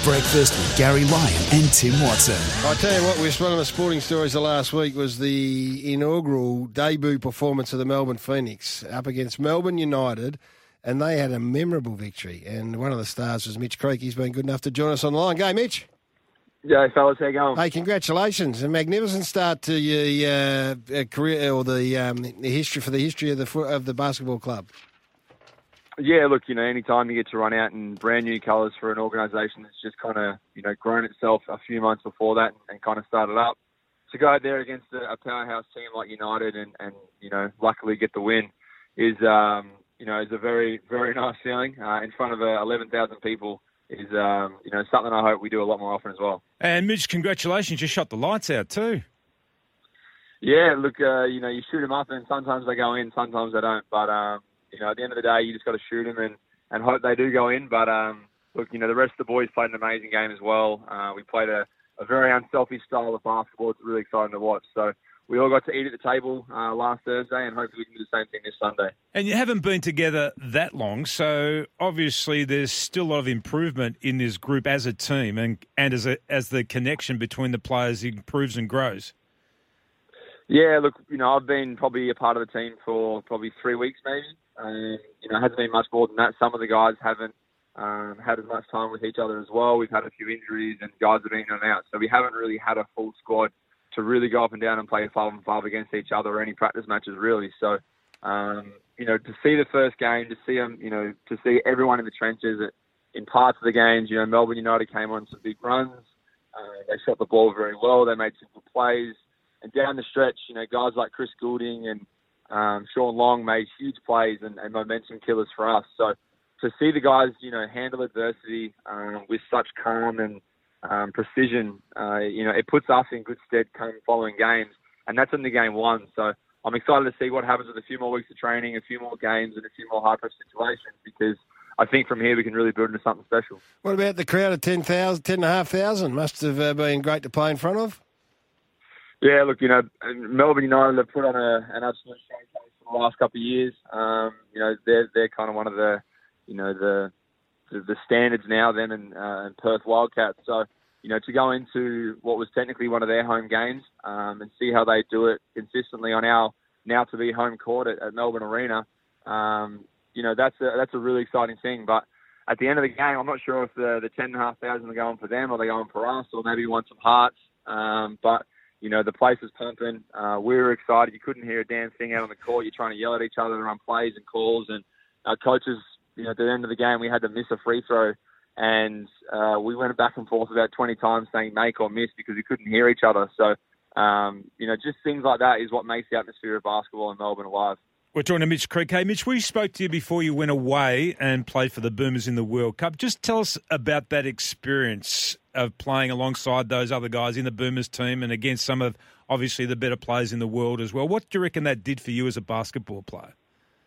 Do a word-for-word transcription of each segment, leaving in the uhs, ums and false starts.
Breakfast with Gary Lyon and Tim Watson. I tell you what, one of the sporting stories of last week was the inaugural debut performance of the Melbourne Phoenix up against Melbourne United, and they had a memorable victory. And one of the stars was Mitch Creek. He's been good enough to join us on the line. Go, Mitch. Yeah, fellas, how you going? Hey, congratulations. A magnificent start to your uh, career, or the, um, the history for the history of the of the basketball club. Yeah, look, you know, any time you get to run out in brand new colours for an organisation that's just kind of, you know, grown itself a few months before that and, and kind of started up, to go out there against a, a powerhouse team like United and, and, you know, luckily get the win is, um, you know, is a very, very nice feeling. Uh, in front of uh, eleven thousand people is, um, you know, something I hope we do a lot more often as well. And Mitch, congratulations, you shot the lights out too. Yeah, look, uh, you know, you shoot them up and sometimes they go in, sometimes they don't, but... Um, You know, at the end of the day, you just got to shoot them and, and hope they do go in. But, um, look, you know, the rest of the boys played an amazing game as well. Uh, we played a, a very unselfish style of basketball. It's really exciting to watch. So we all got to eat at the table uh, last Thursday, and hopefully we can do the same thing this Sunday. And you haven't been together that long, so obviously there's still a lot of improvement in this group as a team and, and as, a, as the connection between the players improves and grows. Yeah, look, you know, I've been probably a part of the team for probably three weeks maybe. Um, you know, it hasn't been much more than that. Some of the guys haven't um, had as much time with each other as well. We've had a few injuries and guys have been in and out. So we haven't really had a full squad to really go up and down and play five on five against each other or any practice matches really. So, um, you know, to see the first game, to see them, you know, to see everyone in the trenches in parts of the games, you know, Melbourne United came on some big runs. Uh, they shot the ball very well. They made some good plays. And down the stretch, you know, guys like Chris Goulding and um, Sean Long made huge plays and, and momentum killers for us. So to see the guys, you know, handle adversity um, with such calm and um, precision, uh, you know, it puts us in good stead come following games. And that's in the game one. So I'm excited to see what happens with a few more weeks of training, a few more games, and a few more high-pressure situations, because I think from here we can really build into something special. What about the crowd of ten thousand, ten thousand five hundred? Must have uh, been great to play in front of. Yeah, look, you know, Melbourne United have put on a, an absolute showcase for the last couple of years. Um, you know, they're they're kind of one of the, you know, the the, the standards now, them and, uh, and Perth Wildcats. So, you know, to go into what was technically one of their home games um, and see how they do it consistently on our now to be home court at, at Melbourne Arena, um, you know, that's a, that's a really exciting thing. But at the end of the game, I'm not sure if the the ten and a half thousand are going for them or they're going for us, or maybe want some hearts. Um, but You know, the place was pumping. Uh, we were excited. You couldn't hear a damn thing out on the court. You're trying to yell at each other to run plays and calls. And our coaches, you know, at the end of the game, we had to miss a free throw. And uh, we went back and forth about twenty times saying make or miss because we couldn't hear each other. So, um, you know, just things like that is what makes the atmosphere of basketball in Melbourne alive. We're talking to Mitch Creek. Hey, Mitch, we spoke to you before you went away and played for the Boomers in the World Cup. Just tell us about that experience of playing alongside those other guys in the Boomers team and against some of, obviously, the better players in the world as well. What do you reckon that did for you as a basketball player?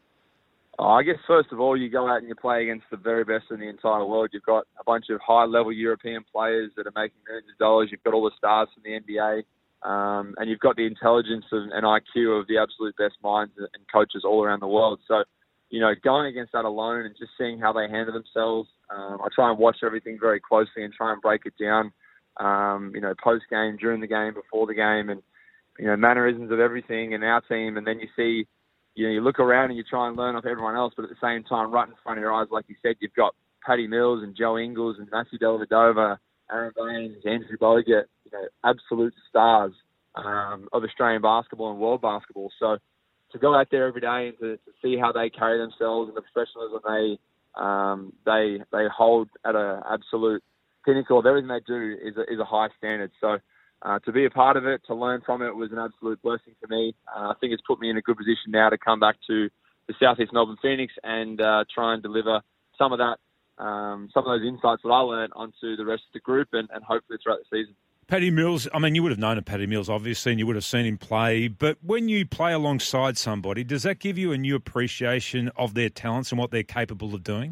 Oh, I guess, first of all, you go out and you play against the very best in the entire world. You've got a bunch of high-level European players that are making millions of dollars. You've got all the stars from the N B A. Um, and you've got the intelligence and I Q of the absolute best minds and coaches all around the world. So, you know, going against that alone and just seeing how they handle themselves, um, I try and watch everything very closely and try and break it down, um, you know, post-game, during the game, before the game, and, you know, mannerisms of everything in our team. And then you see, you know, you look around and you try and learn off everyone else, but at the same time, right in front of your eyes, like you said, you've got Patty Mills and Joe Ingles and Matthew Dellavedova, Aaron Baines, Andrew Bogut, you know, absolute stars um, of Australian basketball and world basketball. So to go out there every day and to, to see how they carry themselves and the professionalism they um, they they hold at an absolute pinnacle of everything they do is a, is a high standard. So uh, to be a part of it, to learn from it, was an absolute blessing for me. Uh, I think it's put me in a good position now to come back to the Southeast Melbourne Phoenix and uh, try and deliver some of that, um, some of those insights that I learned onto the rest of the group and, and hopefully throughout the season. Paddy Mills, I mean, you would have known of Paddy Mills, obviously, and you would have seen him play. But when you play alongside somebody, does that give you a new appreciation of their talents and what they're capable of doing?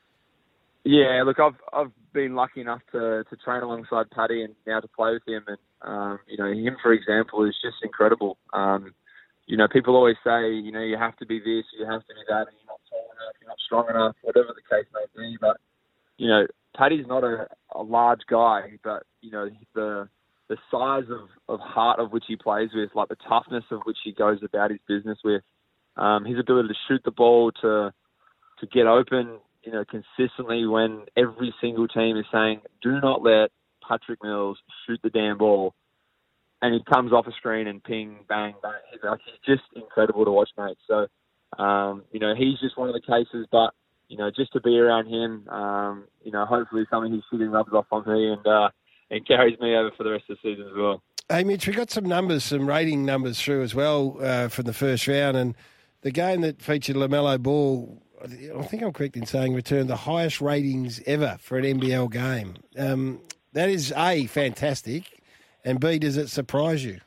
Yeah, look, I've I've been lucky enough to, to train alongside Paddy and now to play with him. And, um, you know, him, for example, is just incredible. Um, you know, people always say, you know, you have to be this, you have to be that, and you're not tall enough, you're not strong enough, whatever the case may be. But, you know, Paddy's not a, a large guy, but, you know, the the size of, of heart of which he plays with, like the toughness of which he goes about his business with, um, his ability to shoot the ball, to to get open, you know, consistently when every single team is saying, do not let Patrick Mills shoot the damn ball. And he comes off a screen and ping, bang, bang. He's, like, he's just incredible to watch, mate. So, um, you know, he's just one of the cases, but, you know, just to be around him, um, you know, hopefully something he's shooting rubs off on me and, uh, and carries me over for the rest of the season as well. Hey, Mitch, we got some numbers, some rating numbers through as well uh, from the first round. And the game that featured LaMelo Ball, I think I'm correct in saying, returned the highest ratings ever for an N B L game. Um, that is, A, fantastic, and B, does it surprise you?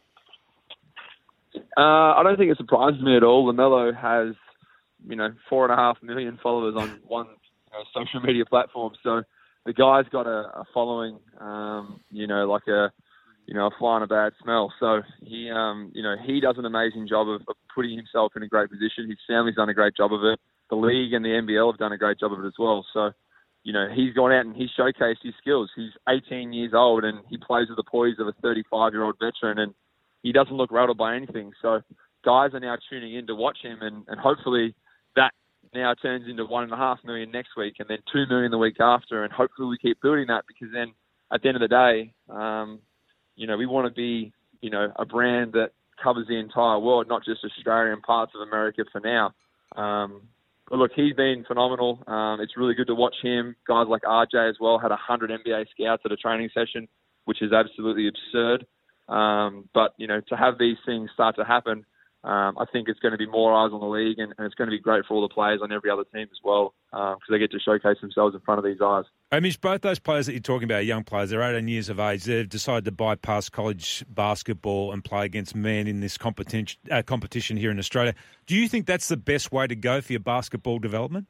Uh, I don't think it surprises me at all. LaMelo has, you know, four and a half million followers on one you know, social media platform. So the guy's got a, a following, um, you know, like a, you know, a fly on a bad smell. So he, um, you know, he does an amazing job of, of putting himself in a great position. His family's done a great job of it. The league and the N B L have done a great job of it as well. So, you know, he's gone out and he's showcased his skills. He's eighteen years old and he plays with the poise of a thirty-five-year-old veteran, and he doesn't look rattled by anything. So guys are now tuning in to watch him, and, and hopefully that now turns into one and a half million next week, and then two million the week after, and hopefully we keep building that, because then at the end of the day, um, you know, we want to be, you know, a brand that covers the entire world, not just Australia and parts of America for now. Um, but look, he's been phenomenal. Um, it's really good to watch him. Guys like R J as well had one hundred N B A scouts at a training session, which is absolutely absurd. Um, but, you know, to have these things start to happen, Um, I think it's going to be more eyes on the league, and, and it's going to be great for all the players on every other team as well, because uh, they get to showcase themselves in front of these eyes. I mean, both those players that you're talking about, young players, they're eighteen years of age. They've decided to bypass college basketball and play against men in this competition, uh, competition here in Australia. Do you think that's the best way to go for your basketball development?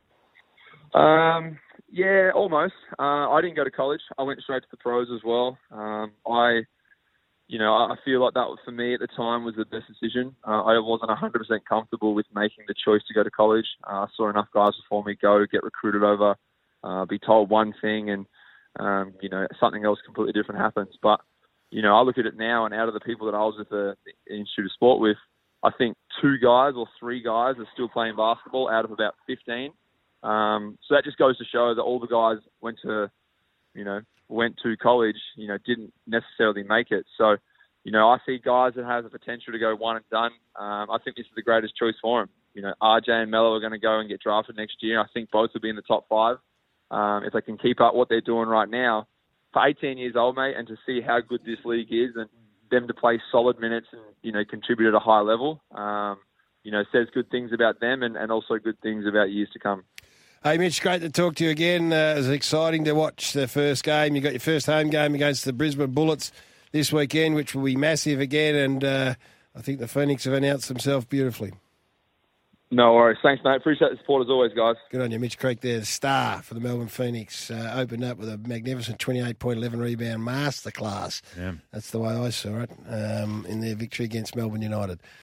Um, yeah, almost. Uh, I didn't go to college. I went straight to the pros as well. Um, I... You know, I feel like that, for me at the time, was the best decision. Uh, I wasn't one hundred percent comfortable with making the choice to go to college. Uh, I saw enough guys before me go, get recruited over, uh, be told one thing, and, um, you know, something else completely different happens. But, you know, I look at it now, and out of the people that I was at the, the Institute of Sport with, I think two guys or three guys are still playing basketball out of about fifteen. Um, so that just goes to show that all the guys went to, you know, went to college, you know, didn't necessarily make it. So, you know, I see guys that have the potential to go one and done. Um, I think this is the greatest choice for them. You know, R J and Melo are going to go and get drafted next year. I think both will be in the top five. Um, if they can keep up what they're doing right now, for eighteen years old, mate, and to see how good this league is and them to play solid minutes and, you know, contribute at a high level, um, you know, says good things about them and, and also good things about years to come. Hey, Mitch, great to talk to you again. Uh, it was exciting to watch the first game. You got your first home game against the Brisbane Bullets this weekend, which will be massive again, and uh, I think the Phoenix have announced themselves beautifully. No worries. Thanks, mate. Appreciate the support as always, guys. Good on you. Mitch Creek there, the star for the Melbourne Phoenix, uh, opened up with a magnificent twenty-eight point, eleven rebound masterclass. Yeah. That's the way I saw it um, in their victory against Melbourne United.